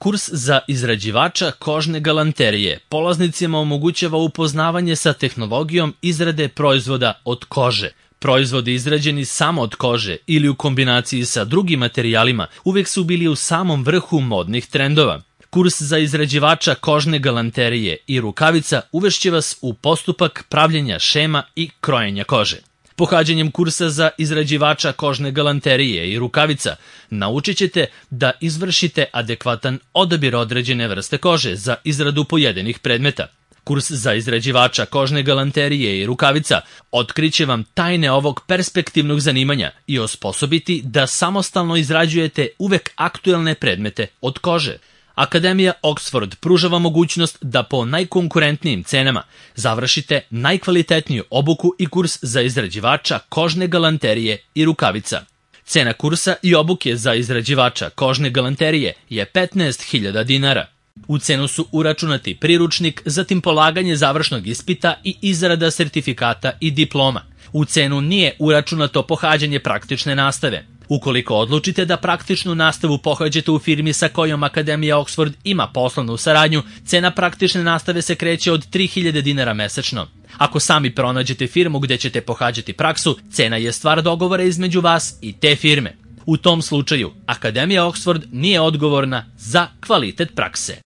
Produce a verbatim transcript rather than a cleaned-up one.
Kurs za izrađivača kožne galanterije polaznicima omogućava upoznavanje sa tehnologijom izrade proizvoda od kože. Proizvodi izrađeni samo od kože ili u kombinaciji sa drugim materijalima uvek su bili u samom vrhu modnih trendova. Kurs za izrađivača kožne galanterije i rukavica uvešće vas u postupak pravljenja šema i krojenja kože. Pohađanjem kursa za izrađivača kožne galanterije i rukavica naučit ćete da izvršite adekvatan odabir određene vrste kože za izradu pojedinih predmeta. Kurs za izrađivača kožne galanterije i rukavica otkriće vam tajne ovog perspektivnog zanimanja i osposobiti da samostalno izrađujete uvek aktuelne predmete od kože. Akademija Oxford pruža vam mogućnost da po najkonkurentnijim cenama završite najkvalitetniju obuku i kurs za izrađivača kožne galanterije i rukavica. Cena kursa i obuke za izrađivača kožne galanterije je petnaest hiljada dinara. U cenu su uračunati priručnik, zatim polaganje završnog ispita i izrada sertifikata i diploma. U cenu nije uračunato pohađanje praktične nastave. Ukoliko odlučite da praktičnu nastavu pohađate u firmi sa kojom Akademija Oxford ima poslovnu saradnju, cena praktične nastave se kreće od tri hiljade dinara mesečno. Ako sami pronađete firmu gde ćete pohađati praksu, cena je stvar dogovora između vas i te firme. U tom slučaju, Akademija Oxford nije odgovorna za kvalitet prakse.